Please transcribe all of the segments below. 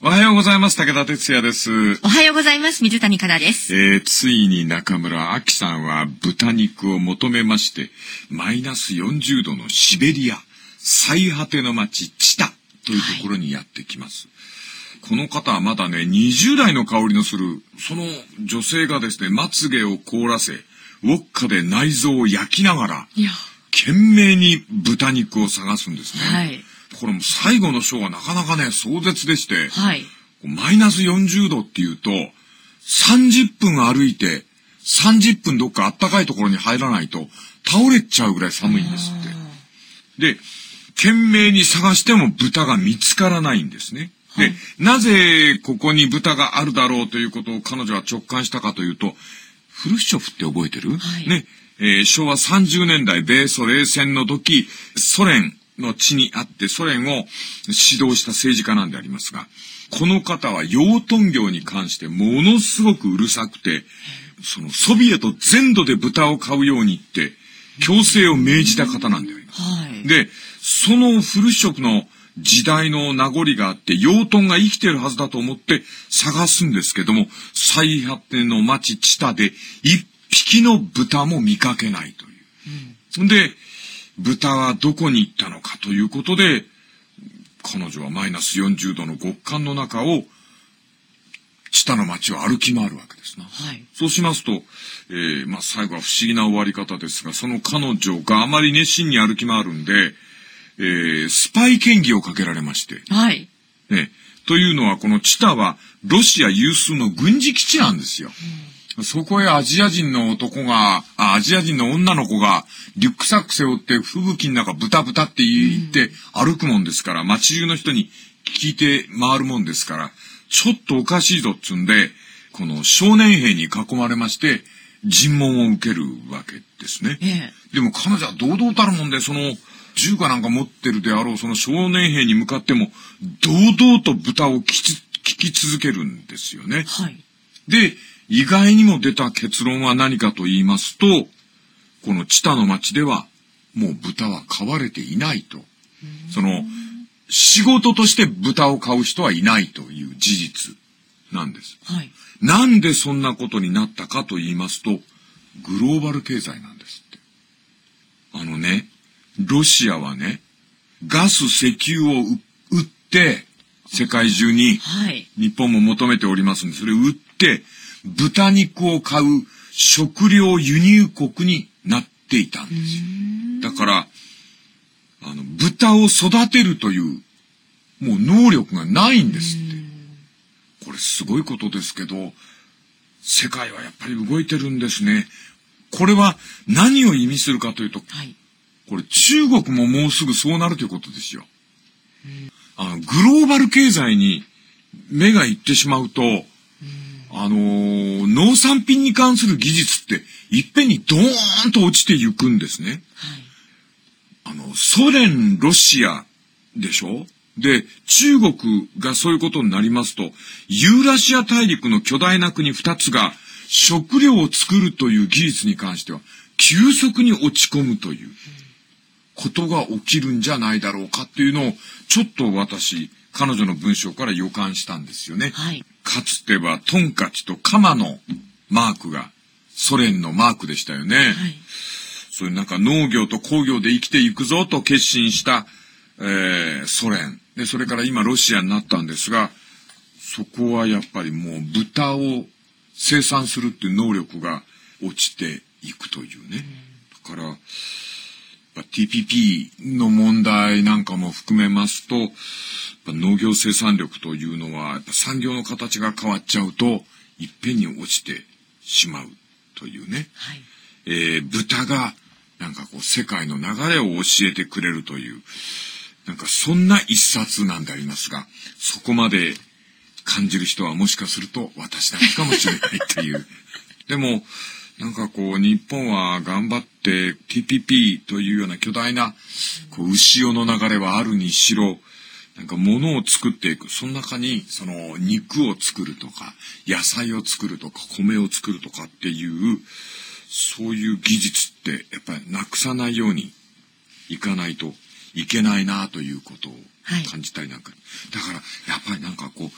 おはようございます。武田哲也です。 おはようございます。水谷香奈です。 ついに中村明さんは豚肉を求めまして、マイナス40度のシベリア、最果ての町、チタというところにやってきます。この方はまだね、20代の香りのする、その女性がですね、まつげを凍らせ、ウォッカで内臓を焼きながら、懸命に豚肉を探すんですね。 はい。 これも最後の章はなかなかね、壮絶でして、 はい。 マイナス40度っていうと、30分歩いて、30分どっか暖かいところに入らないと、倒れちゃうぐらい寒いんですって。で、懸命に探しても豚が見つからないんですね。で、はい、なぜここに豚があるだろうということを彼女は直感したかというと、フルシチョフって覚えてる？はい、ね、昭和30年代米ソ冷戦の時、ソ連の地にあってソ連を指導した政治家なんでありますが、この方は養豚業に関してものすごくうるさくて、そのソビエト全土で豚を買うように言って強制を命じた方なんであります。はい、で、そのフルシチョフの時代の名残があって養豚が生きてるはずだと思って探すんですけども、最果ての町チタで一匹の豚も見かけないという。で、豚はどこに行ったのかということで、彼女はマイナス40度の極寒の中を、チタの町を歩き回るわけですな。はい、そうしますと、最後は不思議な終わり方ですが、その彼女があまり熱心に歩き回るんで、スパイ嫌疑をかけられまして。はい。ね。というのは、このチタはロシア有数の軍事基地なんですよ。そこへアジア人の女の子がリュックサック背負って吹雪の中ブタブタって言って歩くもんですから、街中の人に聞いて回るもんですから、ちょっとおかしいぞっつんで、この少年兵に囲まれまして尋問を受けるわけですね。でも彼女は堂々たるもんで、その銃かなんか持ってるであろうその少年兵に向かっても堂々と豚を聞き続けるんですよね。はい、で、意外にも出た結論は何かと言いますと、このチタの町ではもう豚は飼われていないと。その仕事として豚を飼う人はいないという事実なんです。はい、なんでそんなことになったかと言いますと、グローバル経済なんですって。ロシアはね、ガス、石油を売って、世界中に、日本も求めておりますんで、それを売って、豚肉を買う食料輸入国になっていたんですよ。だから、豚を育てるという、もう能力がないんですって。これすごいことですけど、世界はやっぱり動いてるんですね。これは何を意味するかというと、これ中国ももうすぐそうなるということですよ。グローバル経済に目がいってしまうと、農産品に関する技術っていっぺんにドーンと落ちていくんですね。ソ連、ロシアでしょ？で、中国がそういうことになりますと、ユーラシア大陸の巨大な国2つが食料を作るという技術に関しては急速に落ち込むということが起きるんじゃないだろうかっていうのをちょっと私、彼女の文章から予感したんですよね。はい、かつてはトンカチとカマのマークがソ連のマークでしたよね。はい、そういうなんか農業と工業で生きていくぞと決心した、ソ連で、それから今ロシアになったんですが、そこはやっぱりもう豚を生産するっていう能力が落ちていくというね。だからTPP の問題なんかも含めますと、農業生産力というのはやっぱ産業の形が変わっちゃうといっぺんに落ちてしまうというね。はい、豚がなんかこう世界の流れを教えてくれるという、なんかそんな一冊なんでありますが、そこまで感じる人はもしかすると私だけかもしれないという。でもなんかこう日本は頑張って TPP というような巨大なこう牛尾の流れはあるにしろ、なんか物を作っていく、その中にその肉を作るとか野菜を作るとか米を作るとかっていうそういう技術ってやっぱりなくさないようにいかないといけないなということを感じたりなんか、だからやっぱりなんかこう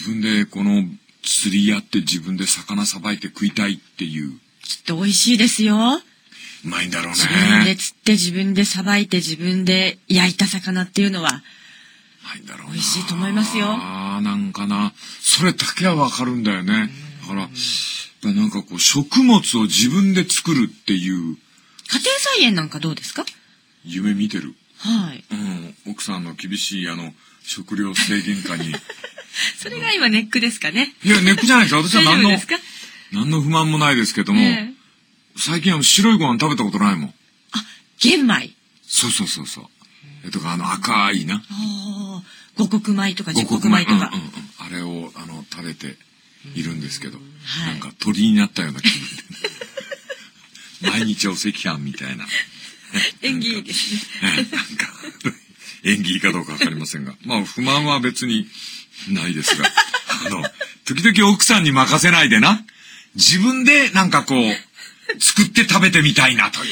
分でこの釣りやって自分で魚さばいて食いたいっていう。 きっと美味しいですよ。 うまいんだろうね。 自分で釣って自分でさばいて自分で焼いた魚っていうのは美味しいと思いますよ。 なんかな、それだけはわかるんだよね。だからなんかこう食物を自分で作るっていう。 家庭菜園なんかどうですか？ 夢見てる。 はい。 奥さんの厳しい食料制限下に。 それが今ネックですかね。 いやネックじゃないです。私は何の不満もないですけども、最近は白いご飯食べたことないもん。 玄米。 そう。とか赤いな。 五穀米とか十穀米とか。 あれを食べているんですけど、なんか鳥になったような気分で。毎日お赤飯みたいな。 縁起いいですね。 なんか縁起いいかどうかわかりませんが、まあ不満は別にないですが、時々奥さんに任せないでな、自分でなんかこう作って食べてみたいなという、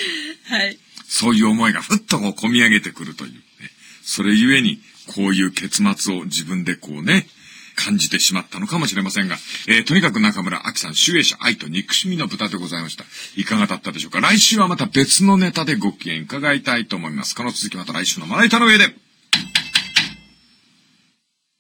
はい、 そういう思いがふっとこう込み上げてくるという、ね、それゆえにこういう結末を自分でこうね感じてしまったのかもしれませんが、とにかく中村明さん、集英社愛と憎しみの豚でございました。いかがだったでしょうか。来週はまた別のネタでご機嫌伺いたいと思います。この続きまた来週のまな板の上で。